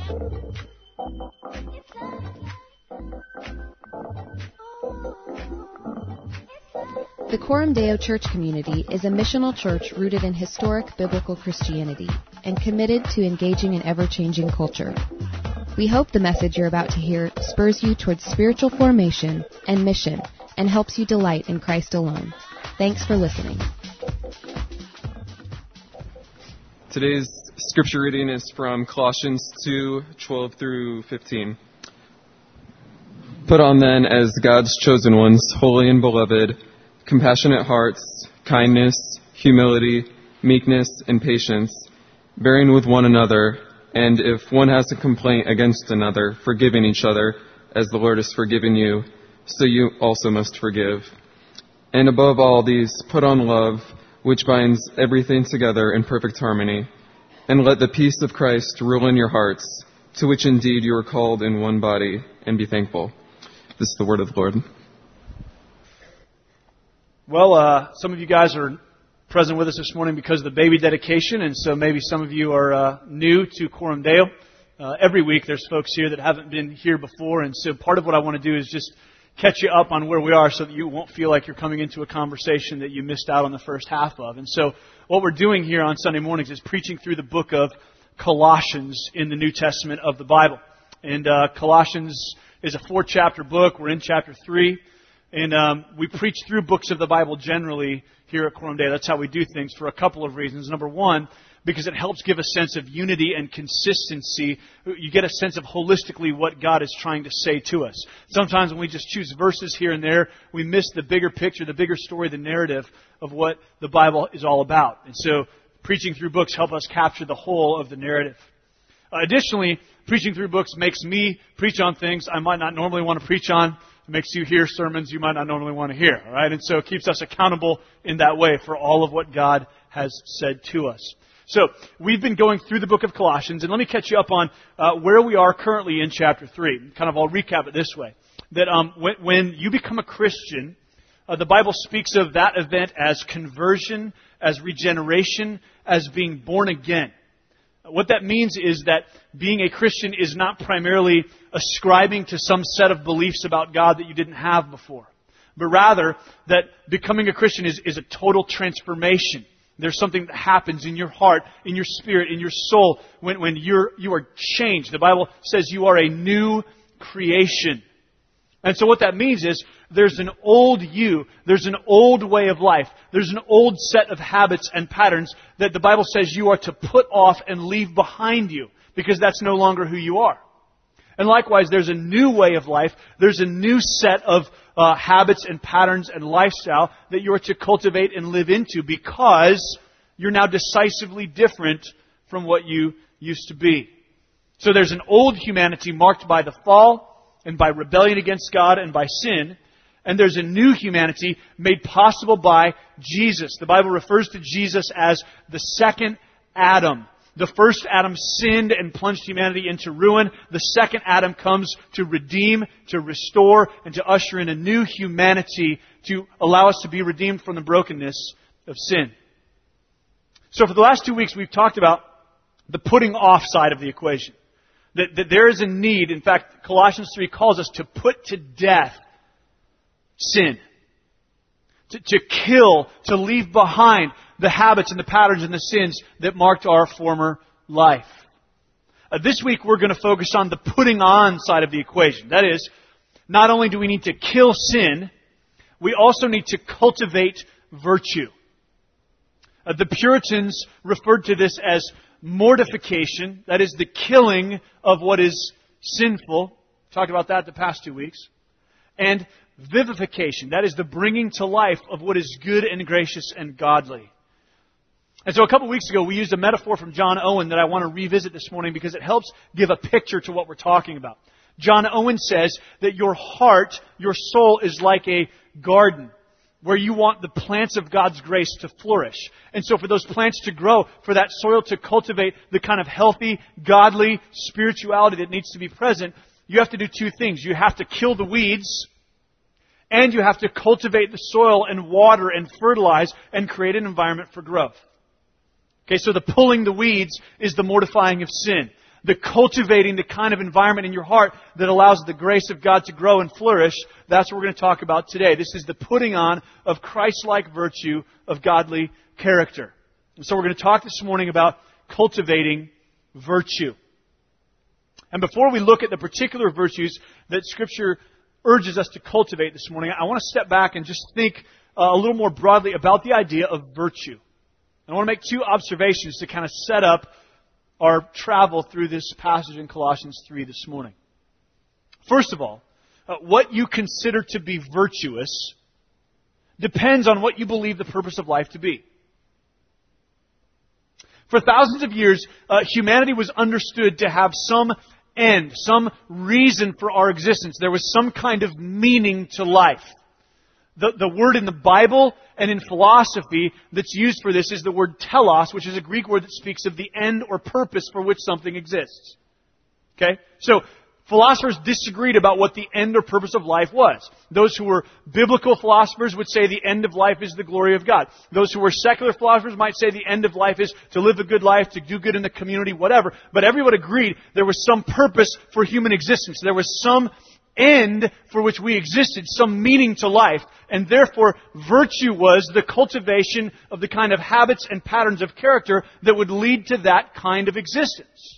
The Coram Deo Church Community is a missional church rooted in historic biblical Christianity and committed to engaging an ever-changing culture. We hope the message you're about to hear spurs you towards spiritual formation and mission and helps you delight in Christ alone. Thanks for listening. Today's scripture reading is from Colossians 2:12 through 15. Put on then as God's chosen ones, holy and beloved, compassionate hearts, kindness, humility, meekness, and patience, bearing with one another, and if one has a complaint against another, forgiving each other, as the Lord has forgiven you, so you also must forgive. And above all these, put on love, which binds everything together in perfect harmony. And let the peace of Christ rule in your hearts, to which indeed you are called in one body, and be thankful. This is the word of the Lord. Well, some of you guys are present with us this morning because of the baby dedication, and so maybe some of you are new to Coram Deo. Every week there's folks here that haven't been here before, and so part of what I want to do is just catch you up on where we are so that you won't feel like you're coming into a conversation that you missed out on the first half of. And so what we're doing here on Sunday mornings is preaching through the book of Colossians in the New Testament of the Bible. And Colossians is a 4-chapter book. We're in chapter 3. And we preach through books of the Bible generally here at Coram Deo. That's how we do things for a couple of reasons. Number one, because it helps give a sense of unity and consistency. You get a sense of holistically what God is trying to say to us. Sometimes when we just choose verses here and there, we miss the bigger picture, the bigger story, the narrative of what the Bible is all about. And so preaching through books help us capture the whole of the narrative. Additionally, preaching through books makes me preach on things I might not normally want to preach on. It makes you hear sermons you might not normally want to hear. All right? And so it keeps us accountable in that way for all of what God has said to us. So we've been going through the book of Colossians, and let me catch you up on where we are currently in chapter 3. Kind of I'll recap it this way. That when you become a Christian, the Bible speaks of that event as conversion, as regeneration, as being born again. What that means is that being a Christian is not primarily ascribing to some set of beliefs about God that you didn't have before, but rather that becoming a Christian is a total transformation. There's something that happens in your heart, in your spirit, in your soul when you are changed. The Bible says you are a new creation. And so what that means is there's an old you, there's an old way of life, there's an old set of habits and patterns that the Bible says you are to put off and leave behind you because that's no longer who you are. And likewise, there's a new way of life, there's a new set of habits and patterns and lifestyle that you are to cultivate and live into because you're now decisively different from what you used to be. So there's an old humanity marked by the fall and by rebellion against God and by sin. And there's a new humanity made possible by Jesus. The Bible refers to Jesus as the second Adam. The first Adam sinned and plunged humanity into ruin. The second Adam comes to redeem, to restore, and to usher in a new humanity to allow us to be redeemed from the brokenness of sin. So for the last 2 weeks, we've talked about the putting off side of the equation. That there is a need. In fact, Colossians 3 calls us to put to death sin. To kill, to leave behind the habits and the patterns and the sins that marked our former life. This week we're going to focus on the putting on side of the equation. That is, not only do we need to kill sin, we also need to cultivate virtue. The Puritans referred to this as mortification, that is the killing of what is sinful. Talked about that the past 2 weeks. And vivification, that is the bringing to life of what is good and gracious and godly. And so a couple weeks ago, we used a metaphor from John Owen that I want to revisit this morning because it helps give a picture to what we're talking about. John Owen says that your heart, your soul is like a garden where you want the plants of God's grace to flourish. And so for those plants to grow, for that soil to cultivate the kind of healthy, godly spirituality that needs to be present, you have to do two things. You have to kill the weeds, and you have to cultivate the soil and water and fertilize and create an environment for growth. Okay, so the pulling the weeds is the mortifying of sin. the cultivating the kind of environment in your heart that allows the grace of God to grow and flourish, that's what we're going to talk about today. This is the putting on of Christ-like virtue of godly character. And so we're going to talk this morning about cultivating virtue. And before we look at the particular virtues that Scripture urges us to cultivate this morning, I want to step back and just think a little more broadly about the idea of virtue. I want to make two observations to kind of set up our travel through this passage in Colossians 3 this morning. First of all, what you consider to be virtuous depends on what you believe the purpose of life to be. For thousands of years, humanity was understood to have some end, some reason for our existence. There was some kind of meaning to life. The word in the Bible and in philosophy that's used for this is the word telos, which is a Greek word that speaks of the end or purpose for which something exists. Okay? So, philosophers disagreed about what the end or purpose of life was. Those who were biblical philosophers would say the end of life is the glory of God. Those who were secular philosophers might say the end of life is to live a good life, to do good in the community, whatever. But everyone agreed there was some purpose for human existence. There was some end for which we existed, some meaning to life, and therefore virtue was the cultivation of the kind of habits and patterns of character that would lead to that kind of existence.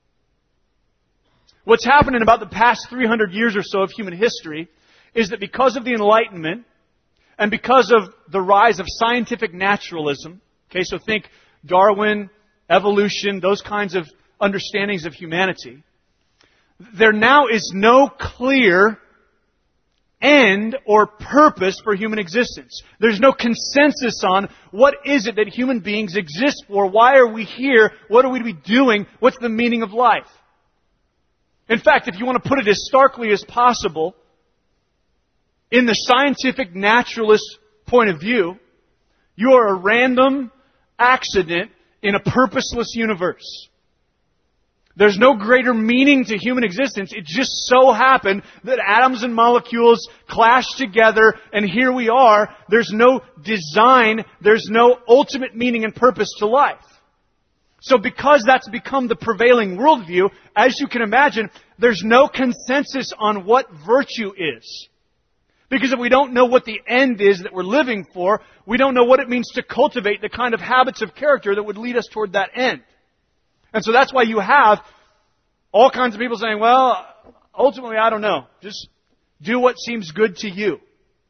What's happened in about the past 300 years or so of human history is that because of the Enlightenment and because of the rise of scientific naturalism, okay, so think Darwin, evolution, those kinds of understandings of humanity, there now is no clear end or purpose for human existence. There's no consensus on what is it that human beings exist for, why are we here, what are we doing, what's the meaning of life. In fact, if you want to put it as starkly as possible, in the scientific naturalist point of view, you are a random accident in a purposeless universe. There's no greater meaning to human existence. It just so happened that atoms and molecules clashed together, and here we are. There's no design, there's no ultimate meaning and purpose to life. So because that's become the prevailing worldview, as you can imagine, there's no consensus on what virtue is. Because if we don't know what the end is that we're living for, we don't know what it means to cultivate the kind of habits of character that would lead us toward that end. And so that's why you have all kinds of people saying, well, ultimately, I don't know. Just do what seems good to you.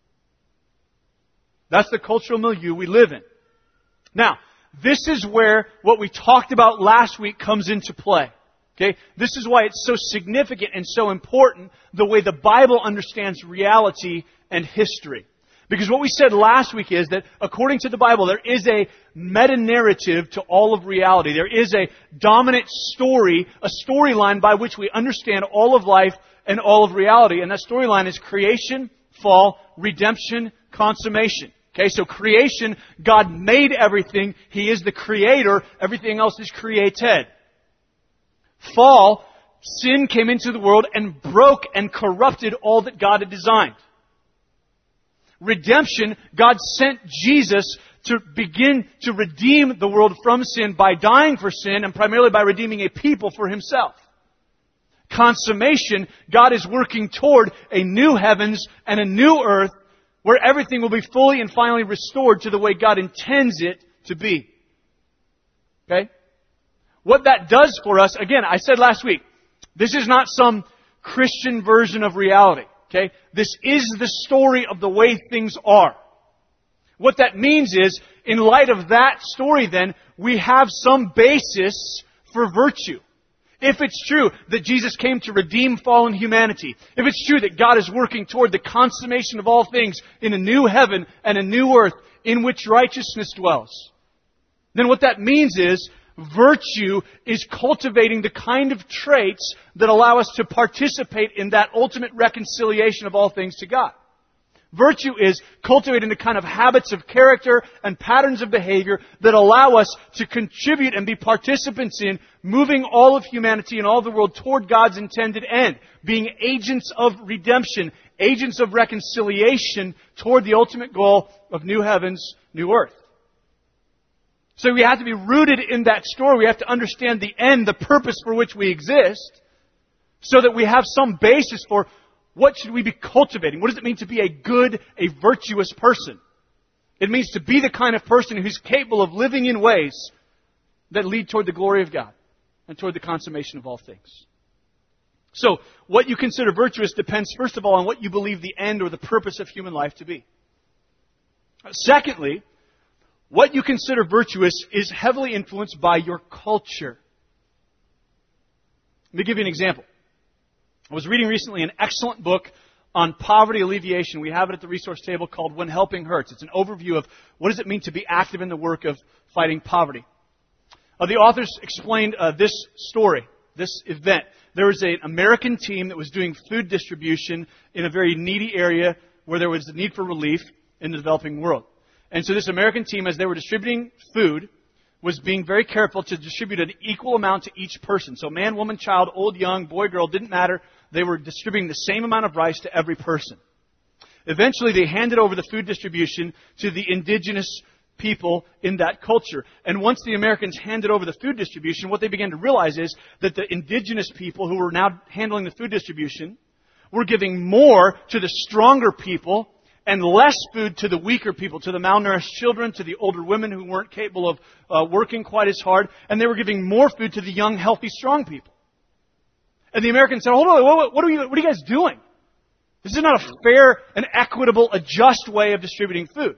That's the cultural milieu we live in. Now, this is where what we talked about last week comes into play. Okay? This is why it's so significant and so important the way the Bible understands reality and history. Because what we said last week is that according to the Bible, there is a meta-narrative to all of reality. There is a dominant story, a storyline by which we understand all of life and all of reality. And that storyline is creation, fall, redemption, consummation. Okay, so creation, God made everything. He is the creator. Everything else is created. Fall, sin came into the world and broke and corrupted all that God had designed. Redemption, God sent Jesus to begin to redeem the world from sin by dying for sin and primarily by redeeming a people for Himself. Consummation, God is working toward a new heavens and a new earth where everything will be fully and finally restored to the way God intends it to be. Okay? What that does for us, again, I said last week, this is not some Christian version of reality. Okay? This is the story of the way things are. What that means is, in light of that story then, we have some basis for virtue. If it's true that Jesus came to redeem fallen humanity, if it's true that God is working toward the consummation of all things in a new heaven and a new earth in which righteousness dwells, then what that means is virtue is cultivating the kind of traits that allow us to participate in that ultimate reconciliation of all things to God. Virtue is cultivating the kind of habits of character and patterns of behavior that allow us to contribute and be participants in moving all of humanity and all of the world toward God's intended end, being agents of redemption, agents of reconciliation toward the ultimate goal of new heavens, new earth. So we have to be rooted in that story. We have to understand the end, the purpose for which we exist, so that we have some basis for what should we be cultivating. What does it mean to be a good, a virtuous person? It means to be the kind of person who's capable of living in ways that lead toward the glory of God and toward the consummation of all things. So, what you consider virtuous depends, first of all, on what you believe the end or the purpose of human life to be. Secondly, what you consider virtuous is heavily influenced by your culture. Let me give you an example. I was reading recently an excellent book on poverty alleviation. We have it at the resource table called When Helping Hurts. It's an overview of what does it mean to be active in the work of fighting poverty. The authors explained this story, this event. There was an American team that was doing food distribution in a very needy area where there was a need for relief in the developing world. And so this American team, as they were distributing food, was being very careful to distribute an equal amount to each person. So man, woman, child, old, young, boy, girl, didn't matter. They were distributing the same amount of rice to every person. Eventually, they handed over the food distribution to the indigenous people in that culture. And once the Americans handed over the food distribution, what they began to realize is that the indigenous people who were now handling the food distribution were giving more to the stronger people and less food to the weaker people, to the malnourished children, to the older women who weren't capable of working quite as hard, and they were giving more food to the young, healthy, strong people. And the Americans said, hold on, what are you guys doing? This is not a fair and equitable, a just way of distributing food.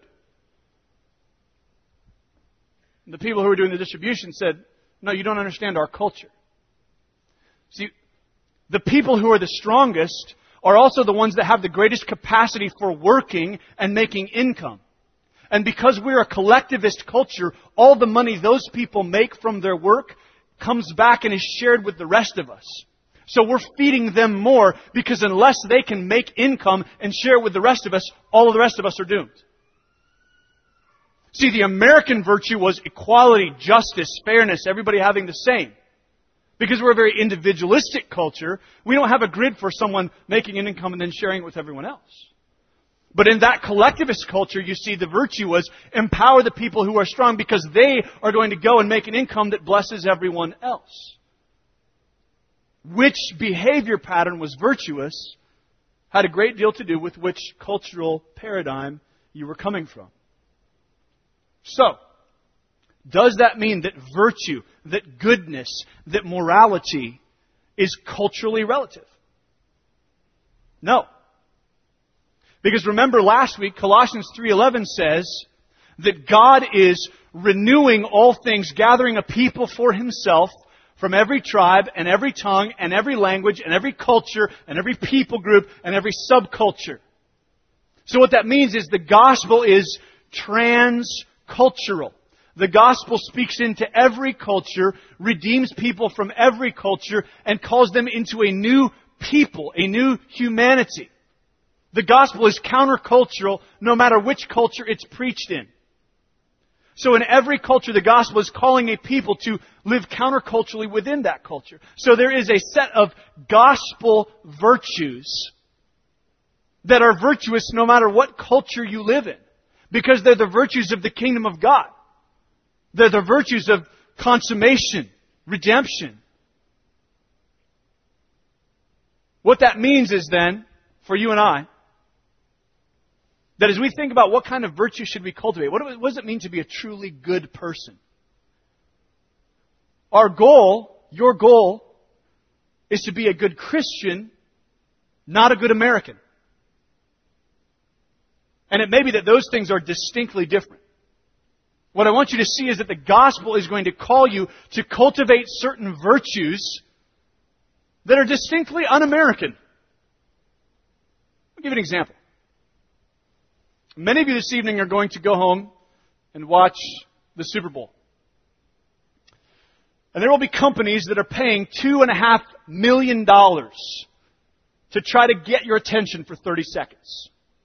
And the people who were doing the distribution said, no, you don't understand our culture. See, the people who are the strongest are also the ones that have the greatest capacity for working and making income. And because we're a collectivist culture, all the money those people make from their work comes back and is shared with the rest of us. So we're feeding them more because unless they can make income and share it with the rest of us, all of the rest of us are doomed. See, the American virtue was equality, justice, fairness, everybody having the same. Because we're a very individualistic culture, we don't have a grid for someone making an income and then sharing it with everyone else. But in that collectivist culture, you see the virtue was empower the people who are strong because they are going to go and make an income that blesses everyone else. Which behavior pattern was virtuous had a great deal to do with which cultural paradigm you were coming from. So, does that mean that virtue, that goodness, that morality is culturally relative? No. Because remember last week, Colossians 3:11 says that God is renewing all things, gathering a people for Himself from every tribe and every tongue and every language and every culture and every people group and every subculture. So what that means is the gospel is transcultural. The gospel speaks into every culture, redeems people from every culture, and calls them into a new people, a new humanity. The gospel is countercultural no matter which culture it's preached in. So in every culture, the gospel is calling a people to live counterculturally within that culture. So there is a set of gospel virtues that are virtuous no matter what culture you live in, because they're the virtues of the kingdom of God. They're the virtues of consummation, redemption. What that means is then, for you and I, that as we think about what kind of virtue should we cultivate, what does it mean to be a truly good person? Our goal, your goal, is to be a good Christian, not a good American. And it may be that those things are distinctly different. What I want you to see is that the gospel is going to call you to cultivate certain virtues that are distinctly un-American. I'll give you an example. Many of you this evening are going to go home and watch the Super Bowl. And there will be companies that are paying $2.5 million to try to get your attention for 30 seconds.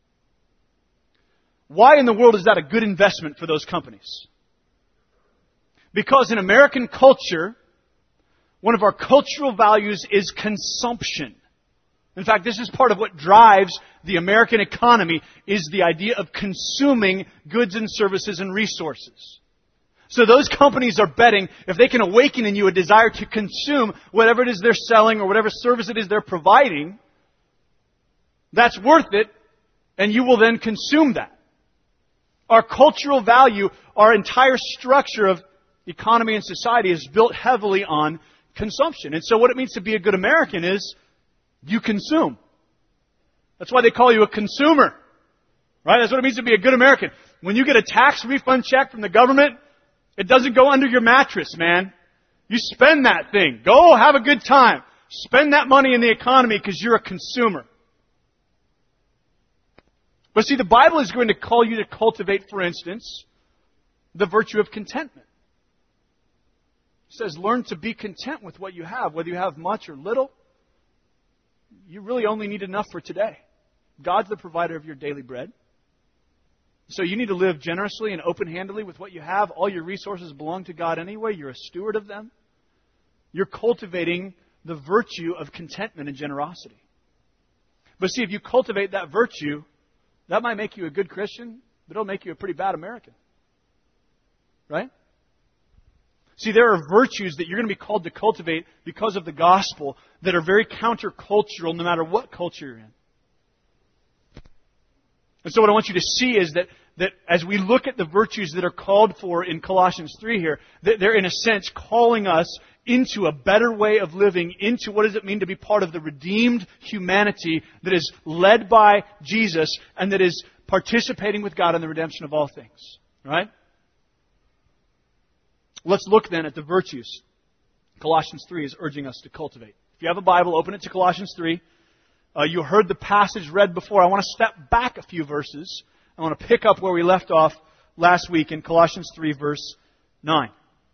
Why in the world is that a good investment for those companies? Because in American culture, one of our cultural values is consumption. In fact, this is part of what drives the American economy, is the idea of consuming goods and services and resources. So those companies are betting if they can awaken in you a desire to consume whatever it is they're selling or whatever service it is they're providing, that's worth it, and you will then consume that. Our cultural value, our entire structure of economy and society is built heavily on consumption. And so what it means to be a good American is you consume. That's why they call you a consumer. Right? That's what it means to be a good American. When you get a tax refund check from the government, it doesn't go under your mattress, man. You spend that thing. Go have a good time. Spend that money in the economy because you're a consumer. But see, the Bible is going to call you to cultivate, for instance, the virtue of contentment. It says, learn to be content with what you have, whether you have much or little. You really only need enough for today. God's the provider of your daily bread. So you need to live generously and open-handedly with what you have. All your resources belong to God anyway. You're a steward of them. You're cultivating the virtue of contentment and generosity. But see, if you cultivate that virtue, that might make you a good Christian, but it'll make you a pretty bad American. Right? See, there are virtues that you're going to be called to cultivate because of the gospel that are very countercultural no matter what culture you're in. And so what I want you to see is that as we look at the virtues that are called for in Colossians 3 here, that they're in a sense calling us into a better way of living, into what does it mean to be part of the redeemed humanity that is led by Jesus and that is participating with God in the redemption of all things. Right? Let's look then at the virtues Colossians 3 is urging us to cultivate. If you have a Bible, open it to Colossians 3. You heard the passage read before. I want to step back a few verses. I want to pick up where we left off last week in Colossians 3, verse 9.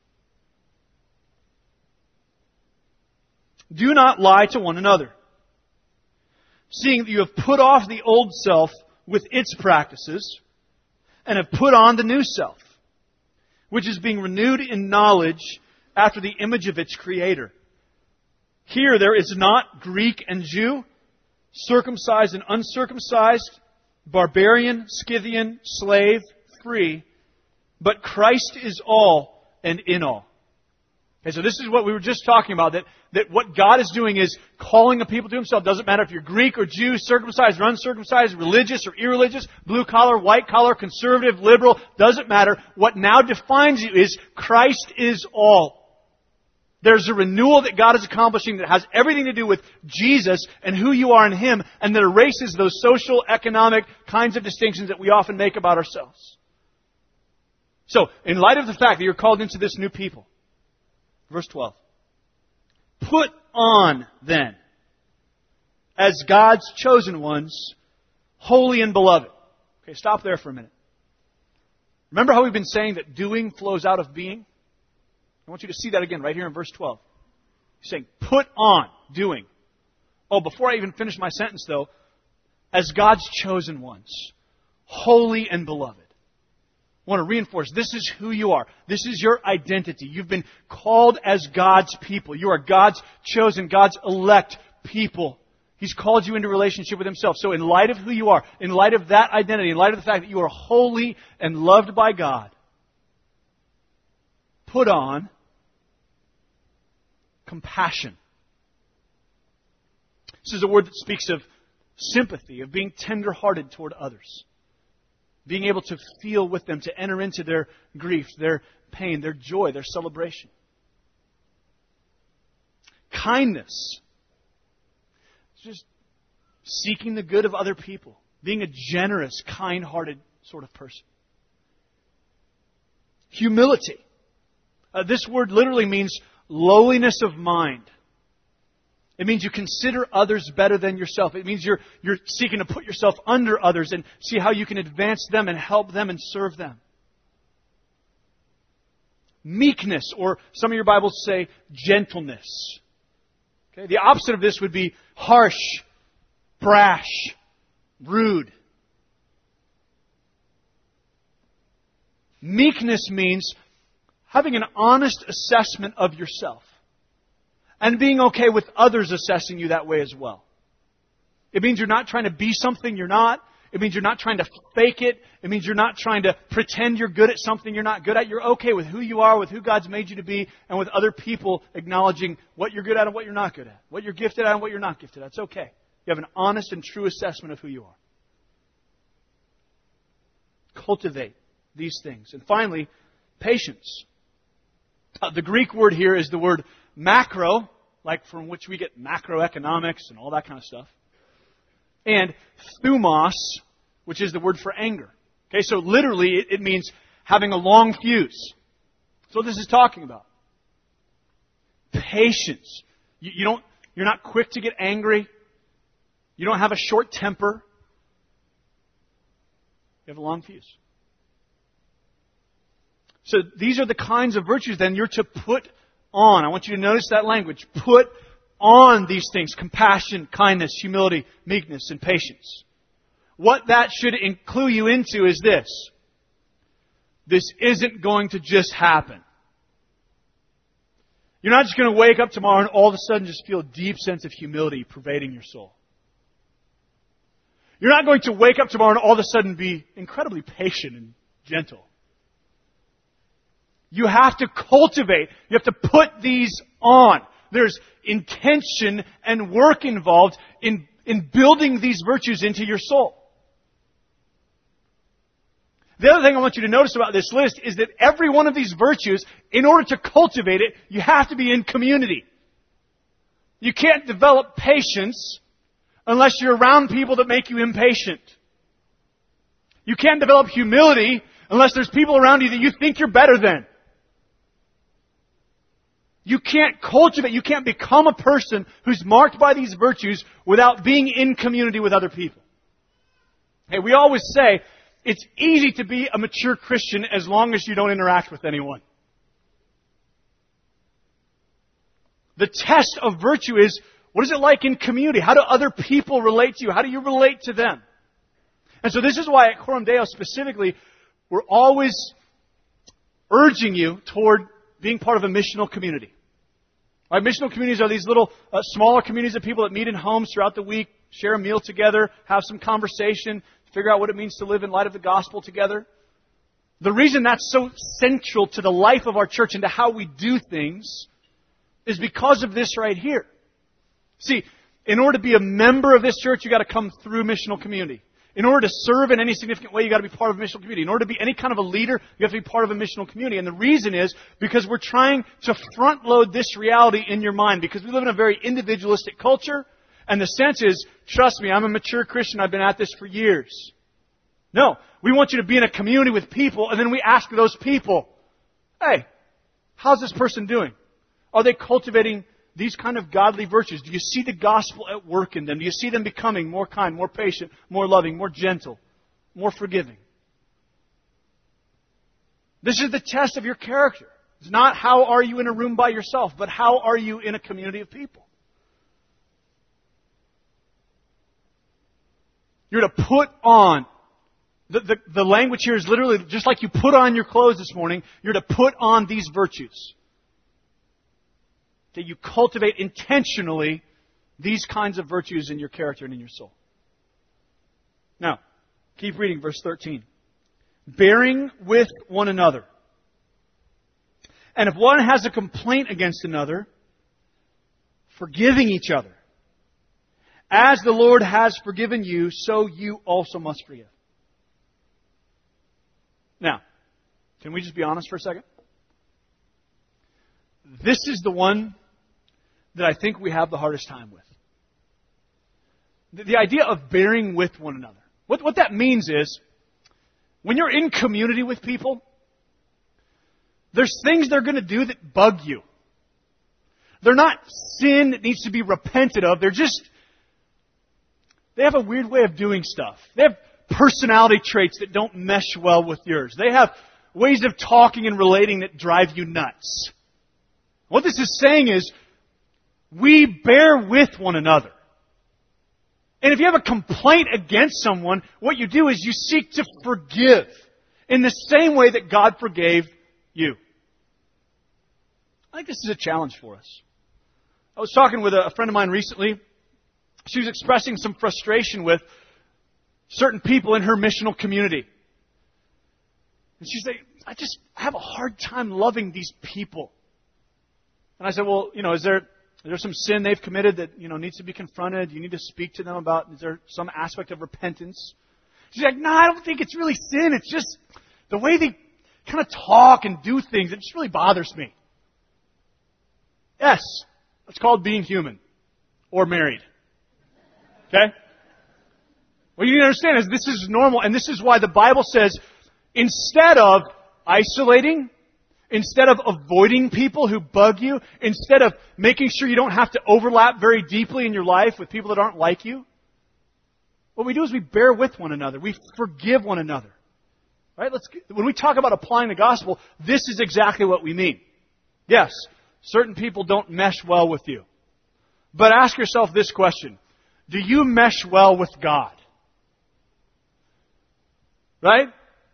Do not lie to one another, seeing that you have put off the old self with its practices, and have put on the new self, which is being renewed in knowledge after the image of its Creator. Here there is not Greek and Jew, circumcised and uncircumcised, barbarian, Scythian, slave, free, but Christ is all and in all. Okay, so this is what we were just talking about, that what God is doing is calling a people to Himself. Doesn't matter if you're Greek or Jew, circumcised or uncircumcised, religious or irreligious, blue collar, white collar, conservative, liberal, doesn't matter. What now defines you is Christ is all. There's a renewal that God is accomplishing that has everything to do with Jesus and who you are in Him, and that erases those social, economic kinds of distinctions that we often make about ourselves. So, in light of the fact that you're called into this new people, verse 12, put on then, as God's chosen ones, holy and beloved. Okay, stop there for a minute. Remember how we've been saying that doing flows out of being? I want you to see that again right here in verse 12. He's saying, put on, doing. Oh, before I even finish my sentence though, as God's chosen ones, holy and beloved. I want to reinforce, this is who you are. This is your identity. You've been called as God's people. You are God's chosen, God's elect people. He's called you into relationship with Himself. So in light of who you are, in light of that identity, in light of the fact that you are holy and loved by God, put on compassion. This is a word that speaks of sympathy, of being tender-hearted toward others. Being able to feel with them, to enter into their grief, their pain, their joy, their celebration. Kindness. It's just seeking the good of other people. Being a generous, kind-hearted sort of person. Humility. This word literally means lowliness of mind. It means you consider others better than yourself. It means you're seeking to put yourself under others and see how you can advance them and help them and serve them. Meekness, or some of your Bibles say gentleness. Okay? The opposite of this would be harsh, brash, rude. Meekness means having an honest assessment of yourself. And being okay with others assessing you that way as well. It means you're not trying to be something you're not. It means you're not trying to fake it. It means you're not trying to pretend you're good at something you're not good at. You're okay with who you are, with who God's made you to be, and with other people acknowledging what you're good at and what you're not good at, what you're gifted at and what you're not gifted at. It's okay. You have an honest and true assessment of who you are. Cultivate these things. And finally, patience. The Greek word here is the word macro, like from which we get macroeconomics and all that kind of stuff. And thumos, which is the word for anger. Okay, so literally it means having a long fuse. That's what this is talking about. Patience. You're not quick to get angry. You don't have a short temper. You have a long fuse. So these are the kinds of virtues then you're to put on. I want you to notice that language. Put on these things. Compassion, kindness, humility, meekness, and patience. What that should include you into is this. This isn't going to just happen. You're not just going to wake up tomorrow and all of a sudden just feel a deep sense of humility pervading your soul. You're not going to wake up tomorrow and all of a sudden be incredibly patient and gentle. You have to cultivate. You have to put these on. There's intention and work involved in building these virtues into your soul. The other thing I want you to notice about this list is that every one of these virtues, in order to cultivate it, you have to be in community. You can't develop patience unless you're around people that make you impatient. You can't develop humility unless there's people around you that you think you're better than. You can't cultivate, you can't become a person who's marked by these virtues without being in community with other people. Hey, we always say it's easy to be a mature Christian as long as you don't interact with anyone. The test of virtue is, what is it like in community? How do other people relate to you? How do you relate to them? And so this is why at Coram Deo specifically, we're always urging you toward being part of a missional community. Right? Missional communities are these little smaller communities of people that meet in homes throughout the week, share a meal together, have some conversation, figure out what it means to live in light of the gospel together. The reason that's so central to the life of our church and to how we do things is because of this right here. See, in order to be a member of this church, you've got to come through missional community. In order to serve in any significant way, you've got to be part of a missional community. In order to be any kind of a leader, you have to be part of a missional community. And the reason is because we're trying to front load this reality in your mind, because we live in a very individualistic culture. And the sense is, trust me, I'm a mature Christian. I've been at this for years. No, we want you to be in a community with people, and then we ask those people, hey, how's this person doing? Are they cultivating these kind of godly virtues? Do you see the gospel at work in them? Do you see them becoming more kind, more patient, more loving, more gentle, more forgiving? This is the test of your character. It's not how are you in a room by yourself, but how are you in a community of people? You're to put on. The language here is literally just like you put on your clothes this morning. You're to put on these virtues. That you cultivate intentionally these kinds of virtues in your character and in your soul. Now, keep reading verse 13. Bearing with one another. And if one has a complaint against another, forgiving each other. As the Lord has forgiven you, so you also must forgive. Now, can we just be honest for a second? This is the one that I think we have the hardest time with. The idea of bearing with one another. What that means is, when you're in community with people, there's things they're going to do that bug you. They're not sin that needs to be repented of. They have a weird way of doing stuff. They have personality traits that don't mesh well with yours. They have ways of talking and relating that drive you nuts. What this is saying is, we bear with one another. And if you have a complaint against someone, what you do is you seek to forgive in the same way that God forgave you. I think this is a challenge for us. I was talking with a friend of mine recently. She was expressing some frustration with certain people in her missional community. And she's like, I just have a hard time loving these people. And I said, well, is there some sin they've committed that, needs to be confronted? You need to speak to them about, is there some aspect of repentance? She's like, no, I don't think it's really sin. It's just the way they kind of talk and do things. It just really bothers me. Yes, it's called being human or married. Okay? What you need to understand is this is normal, and this is why the Bible says instead of isolating, instead of avoiding people who bug you, instead of making sure you don't have to overlap very deeply in your life with people that aren't like you, what we do is we bear with one another. We forgive one another. Right? When we talk about applying the gospel, this is exactly what we mean. Yes, certain people don't mesh well with you. But ask yourself this question. Do you mesh well with God? Right?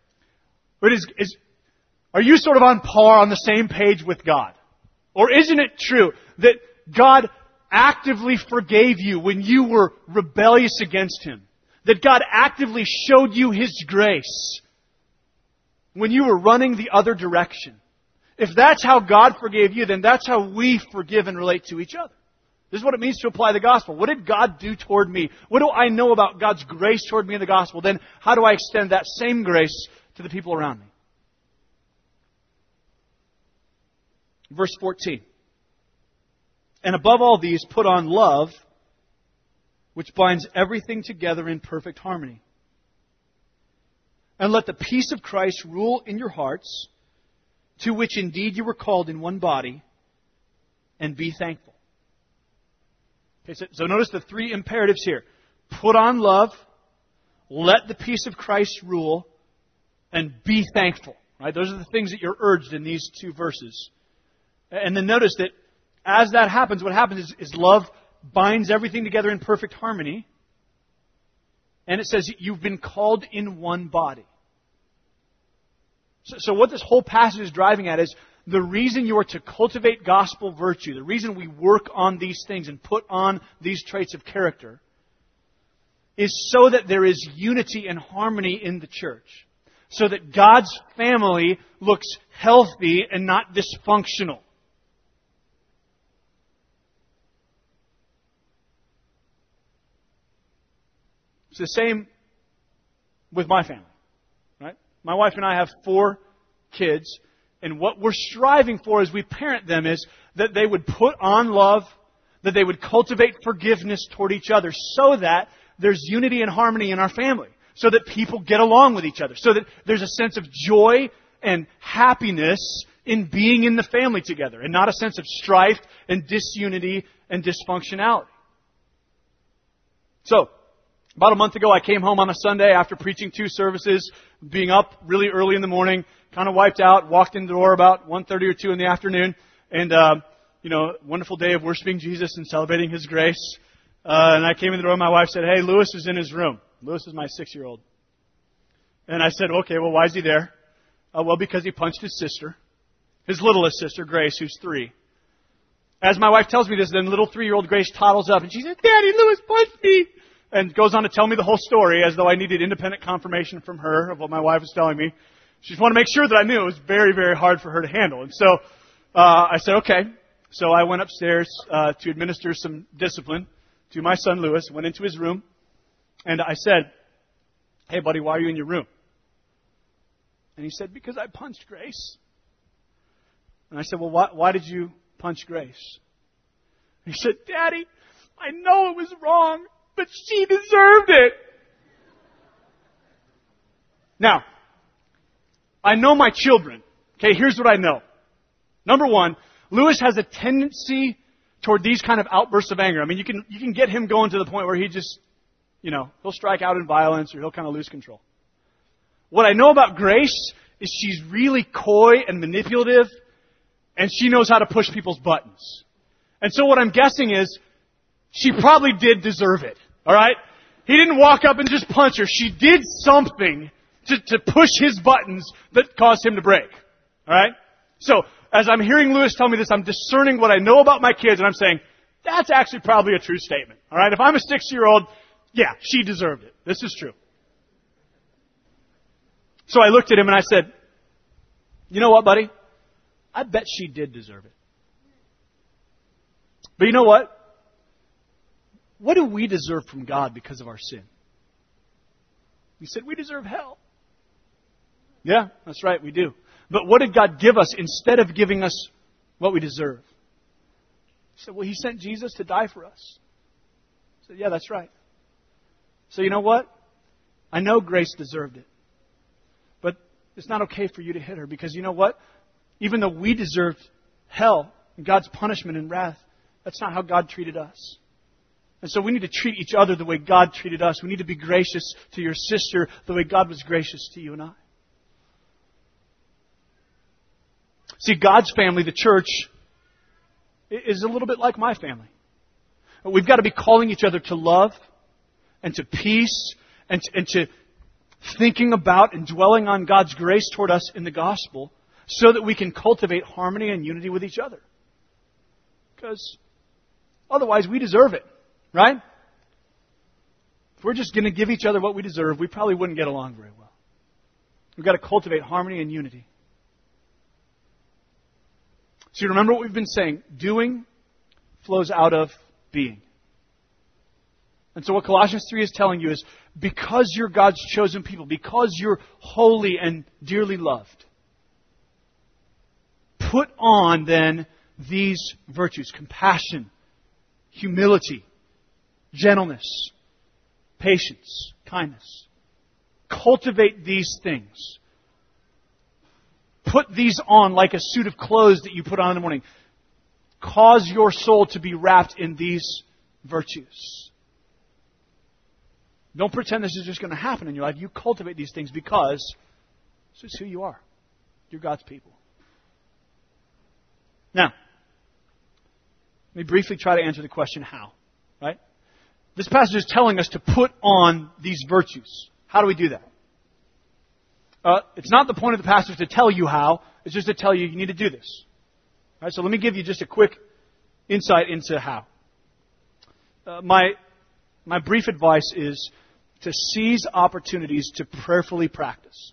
Are you sort of on par, on the same page with God? Or isn't it true that God actively forgave you when you were rebellious against Him? That God actively showed you His grace when you were running the other direction? If that's how God forgave you, then that's how we forgive and relate to each other. This is what it means to apply the gospel. What did God do toward me? What do I know about God's grace toward me in the gospel? Then how do I extend that same grace to the people around me? Verse 14. And above all these, put on love, which binds everything together in perfect harmony. And let the peace of Christ rule in your hearts, to which indeed you were called in one body, and be thankful. Okay, so notice the three imperatives here. Put on love, let the peace of Christ rule, and be thankful. Right? Those are the things that you're urged in these two verses. And then notice that as that happens, what happens is love binds everything together in perfect harmony. And it says you've been called in one body. So what this whole passage is driving at is the reason you are to cultivate gospel virtue, the reason we work on these things and put on these traits of character, is so that there is unity and harmony in the church. So that God's family looks healthy and not dysfunctional. It's the same with my family. Right? My wife and I have 4 kids. And what we're striving for as we parent them is that they would put on love, that they would cultivate forgiveness toward each other so that there's unity and harmony in our family. So that people get along with each other. So that there's a sense of joy and happiness in being in the family together. And not a sense of strife and disunity and dysfunctionality. So, about a month ago, I came home on a Sunday after preaching 2 services, being up really early in the morning, kind of wiped out, walked in the door about 1:30 or 2 in the afternoon, and, wonderful day of worshiping Jesus and celebrating His grace. And I came in the door and my wife said, hey, Lewis is in his room. Lewis is my 6-year-old. And I said, okay, well, why is he there? Well, because he punched his sister, his littlest sister, Grace, who's 3. As my wife tells me this, then little 3-year-old Grace toddles up and she said, Daddy, Lewis punched me. And goes on to tell me the whole story as though I needed independent confirmation from her of what my wife was telling me. She just wanted to make sure that I knew it was very, very hard for her to handle. And so I said, okay. So I went upstairs to administer some discipline to my son Lewis, went into his room, and I said, hey, buddy, why are you in your room? And he said, because I punched Grace. And I said, well, why did you punch Grace? And he said, Daddy, I know it was wrong, but she deserved it. Now, I know my children. Okay, here's what I know. Number 1, Lewis has a tendency toward these kind of outbursts of anger. I mean, you can get him going to the point where he just, he'll strike out in violence or he'll kind of lose control. What I know about Grace is she's really coy and manipulative, and she knows how to push people's buttons. And so what I'm guessing is she probably did deserve it. All right? He didn't walk up and just punch her. She did something to push his buttons that caused him to break. All right? So, as I'm hearing Lewis tell me this, I'm discerning what I know about my kids, and I'm saying, that's actually probably a true statement. All right? If I'm a 6-year-old, yeah, she deserved it. This is true. So I looked at him and I said, you know what, buddy? I bet she did deserve it. But you know what? What do we deserve from God because of our sin? He said, we deserve hell. Yeah, that's right, we do. But what did God give us instead of giving us what we deserve? He said, well, He sent Jesus to die for us. I said, yeah, that's right. So you know what? I know Grace deserved it. But it's not okay for you to hit her because you know what? Even though we deserved hell and God's punishment and wrath, that's not how God treated us. And so we need to treat each other the way God treated us. We need to be gracious to your sister the way God was gracious to you and I. See, God's family, the church, is a little bit like my family. We've got to be calling each other to love and to peace and to thinking about and dwelling on God's grace toward us in the gospel so that we can cultivate harmony and unity with each other. Because otherwise we deserve it, right? If we're just going to give each other what we deserve, we probably wouldn't get along very well. We've got to cultivate harmony and unity. So you remember what we've been saying. Doing flows out of being. And so what Colossians 3 is telling you is, because you're God's chosen people, because you're holy and dearly loved, put on then these virtues: compassion, humility, gentleness, patience, kindness. Cultivate these things. Put these on like a suit of clothes that you put on in the morning. Cause your soul to be wrapped in these virtues. Don't pretend this is just going to happen in your life. You cultivate these things because this is who you are. You're God's people. Now, let me briefly try to answer the question, how? Right? This passage is telling us to put on these virtues. How do we do that? It's not the point of the passage to tell you how. It's just to tell you need to do this. All right, so let me give you just a quick insight into how. My brief advice is to seize opportunities to prayerfully practice.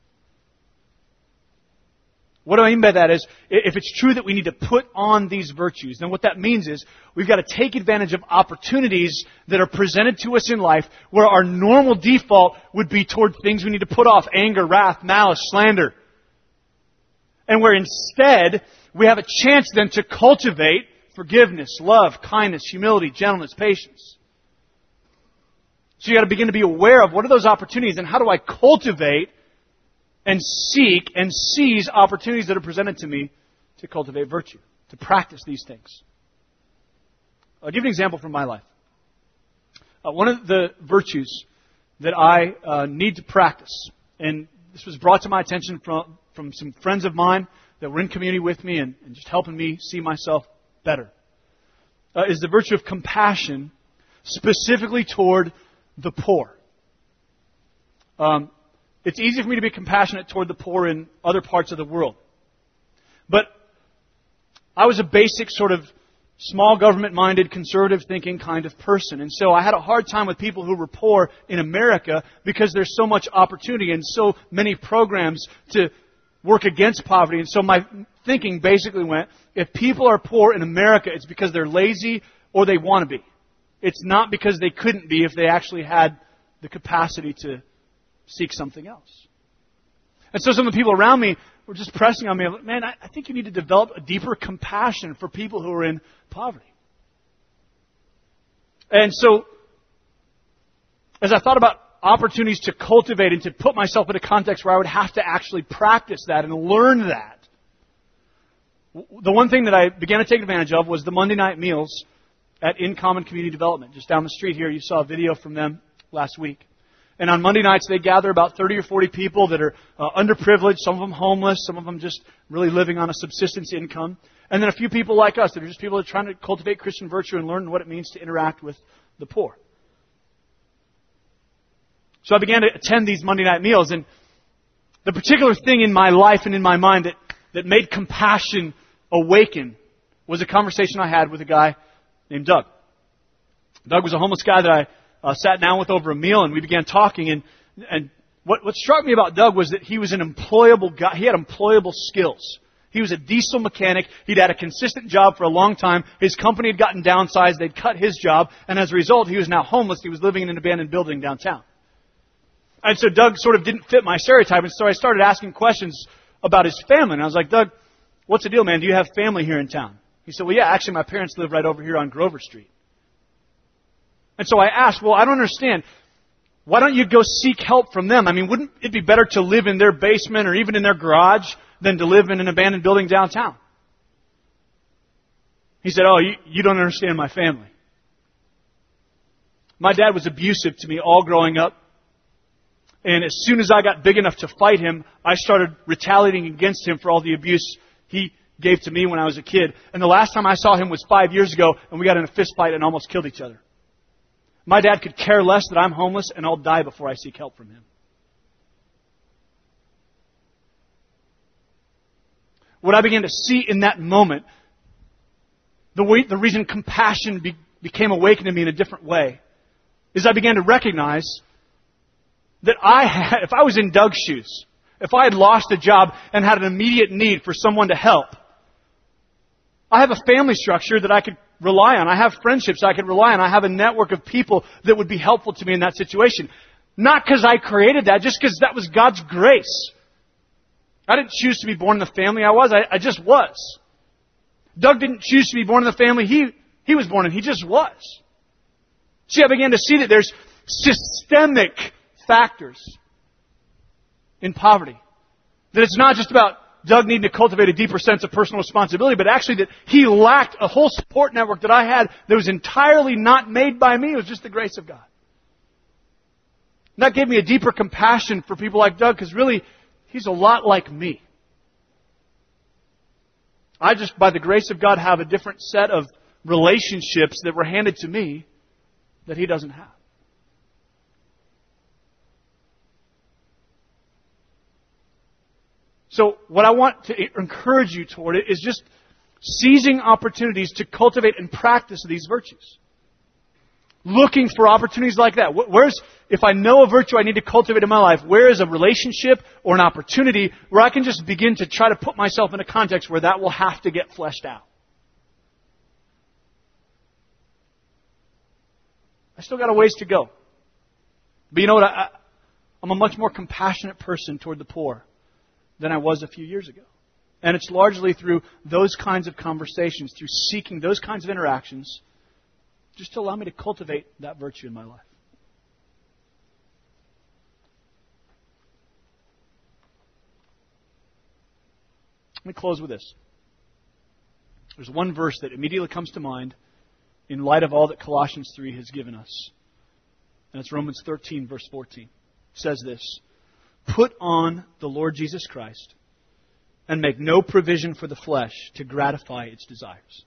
What do I mean by that is, if it's true that we need to put on these virtues, then what that means is we've got to take advantage of opportunities that are presented to us in life where our normal default would be toward things we need to put off: anger, wrath, malice, slander. And where instead we have a chance then to cultivate forgiveness, love, kindness, humility, gentleness, patience. So you've got to begin to be aware of what are those opportunities and how do I cultivate and seek and seize opportunities that are presented to me to cultivate virtue, to practice these things. I'll give you an example from my life. One of the virtues that I need to practice, and this was brought to my attention from some friends of mine that were in community with me and just helping me see myself better, is the virtue of compassion, specifically toward the poor. It's easy for me to be compassionate toward the poor in other parts of the world. But I was a basic sort of small government-minded, conservative-thinking kind of person. And so I had a hard time with people who were poor in America because there's so much opportunity and so many programs to work against poverty. And so my thinking basically went, if people are poor in America, it's because they're lazy or they want to be. It's not because they couldn't be if they actually had the capacity to seek something else. And so some of the people around me were just pressing on me, man, I think you need to develop a deeper compassion for people who are in poverty. And so, as I thought about opportunities to cultivate and to put myself in a context where I would have to actually practice that and learn that, the one thing that I began to take advantage of was the Monday night meals at In Common Community Development. Just down the street here, you saw a video from them last week. And on Monday nights, they gather about 30 or 40 people that are underprivileged, some of them homeless, some of them just really living on a subsistence income. And then a few people like us that are just people that are trying to cultivate Christian virtue and learn what it means to interact with the poor. So I began to attend these Monday night meals. And the particular thing in my life and in my mind that made compassion awaken was a conversation I had with a guy named Doug. Doug was a homeless guy that I sat down with over a meal, and we began talking, and What struck me about Doug was that he was an employable guy. He had employable skills. He was a diesel mechanic. He'd had a consistent job for a long time. His company had gotten downsized. They'd cut his job. And as a result, he was now homeless. He was living in an abandoned building downtown. And so Doug sort of didn't fit my stereotype. And so I started asking questions about his family. And I was like, Doug, what's the deal, man? Do you have family here in town? He said, well, yeah, actually my parents live right over here on Grover Street. And so I asked, well, I don't understand. Why don't you go seek help from them? I mean, wouldn't it be better to live in their basement or even in their garage than to live in an abandoned building downtown? He said, oh, you don't understand my family. My dad was abusive to me all growing up. And as soon as I got big enough to fight him, I started retaliating against him for all the abuse he gave to me when I was a kid. And the last time I saw him was 5 years ago, and we got in a fist fight and almost killed each other. My dad could care less that I'm homeless, and I'll die before I seek help from him. What I began to see in that moment, the reason compassion became awakened in me in a different way, is I began to recognize that if I was in Doug's shoes, if I had lost a job and had an immediate need for someone to help, I have a family structure that I could rely on. I have friendships I could rely on. I have a network of people that would be helpful to me in that situation. Not because I created that, just because that was God's grace. I didn't choose to be born in the family I was. I just was. Doug didn't choose to be born in the family he was born in. He just was. See, I began to see that there's systemic factors in poverty. That it's not just about Doug needing to cultivate a deeper sense of personal responsibility, but actually that he lacked a whole support network that I had that was entirely not made by me. It was just the grace of God. And that gave me a deeper compassion for people like Doug, because really, he's a lot like me. I just, by the grace of God, have a different set of relationships that were handed to me that he doesn't have. So what I want to encourage you toward it is just seizing opportunities to cultivate and practice these virtues. Looking for opportunities like that. If I know a virtue I need to cultivate in my life, where is a relationship or an opportunity where I can just begin to try to put myself in a context where that will have to get fleshed out? I still got a ways to go. But you know what? I'm a much more compassionate person toward the poor than I was a few years ago. And it's largely through those kinds of conversations, through seeking those kinds of interactions, just to allow me to cultivate that virtue in my life. Let me close with this. There's one verse that immediately comes to mind in light of all that Colossians 3 has given us. And it's Romans 13, verse 14. It says this: "Put on the Lord Jesus Christ and make no provision for the flesh to gratify its desires."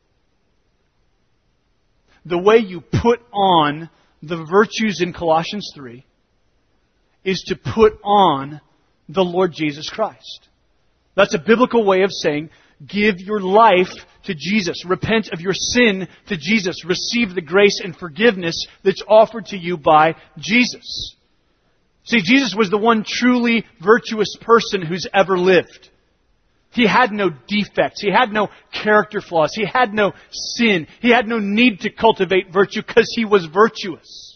The way you put on the virtues in Colossians 3 is to put on the Lord Jesus Christ. That's a biblical way of saying, give your life to Jesus. Repent of your sin to Jesus. Receive the grace and forgiveness that's offered to you by Jesus. See, Jesus was the one truly virtuous person who's ever lived. He had no defects. He had no character flaws. He had no sin. He had no need to cultivate virtue because He was virtuous.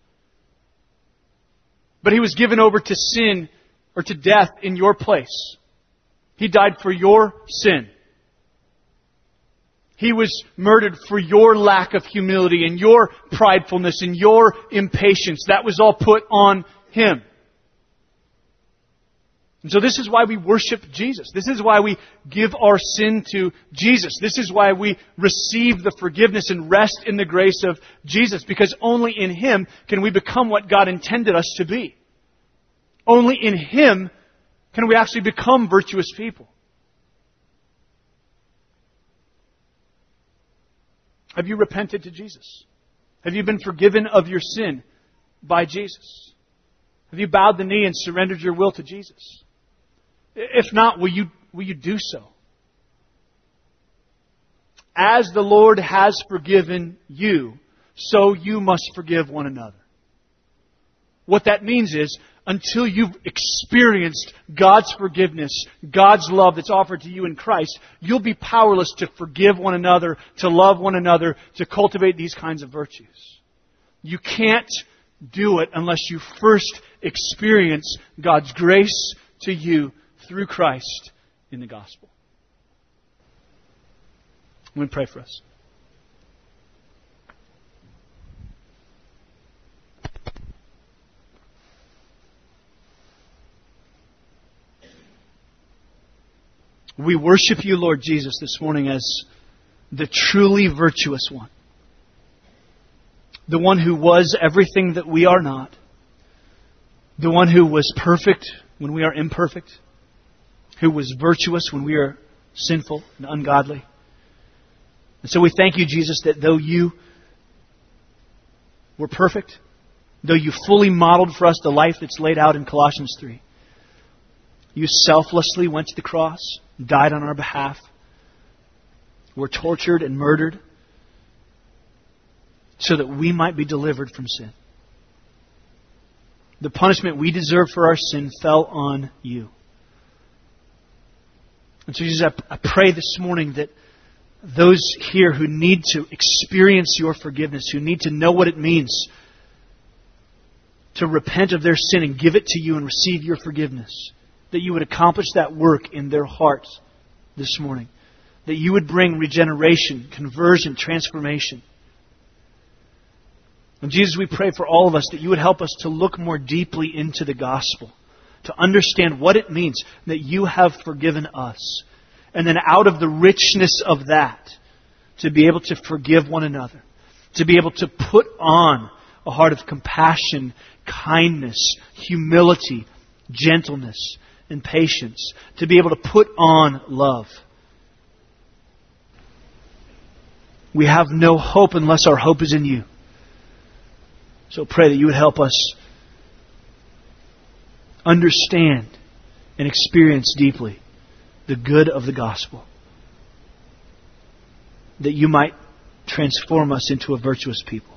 But He was given over to sin or to death in your place. He died for your sin. He was murdered for your lack of humility and your pridefulness and your impatience. That was all put on Him. And so this is why we worship Jesus. This is why we give our sin to Jesus. This is why we receive the forgiveness and rest in the grace of Jesus. Because only in Him can we become what God intended us to be. Only in Him can we actually become virtuous people. Have you repented to Jesus? Have you been forgiven of your sin by Jesus? Have you bowed the knee and surrendered your will to Jesus? If not, will you do so? As the Lord has forgiven you, so you must forgive one another. What that means is, until you've experienced God's forgiveness, God's love that's offered to you in Christ, you'll be powerless to forgive one another, to love one another, to cultivate these kinds of virtues. You can't do it unless you first experience God's grace to you through Christ in the gospel. I'm going to pray for us. We worship you, Lord Jesus, this morning as the truly virtuous one. The one who was everything that we are not. The one who was perfect when we are imperfect. Who was virtuous when we are sinful and ungodly. And so we thank you, Jesus, that though you were perfect, though you fully modeled for us the life that's laid out in Colossians 3, you selflessly went to the cross, died on our behalf, were tortured and murdered so that we might be delivered from sin. The punishment we deserve for our sin fell on you. And so, Jesus, I pray this morning that those here who need to experience your forgiveness, who need to know what it means to repent of their sin and give it to you and receive your forgiveness, that you would accomplish that work in their hearts this morning. That you would bring regeneration, conversion, transformation. And Jesus, we pray for all of us that you would help us to look more deeply into the gospel, to understand what it means that you have forgiven us. And then out of the richness of that, to be able to forgive one another, to be able to put on a heart of compassion, kindness, humility, gentleness, and patience, to be able to put on love. We have no hope unless our hope is in you. So pray that you would help us understand and experience deeply the good of the gospel. That you might transform us into a virtuous people.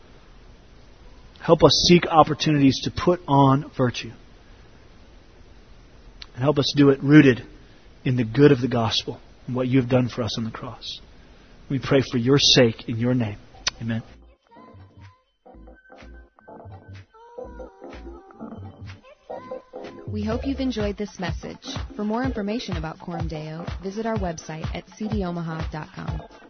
Help us seek opportunities to put on virtue. And help us do it rooted in the good of the gospel and what you have done for us on the cross. We pray for your sake in your name. Amen. We hope you've enjoyed this message. For more information about Coram Deo, visit our website at cdomaha.com.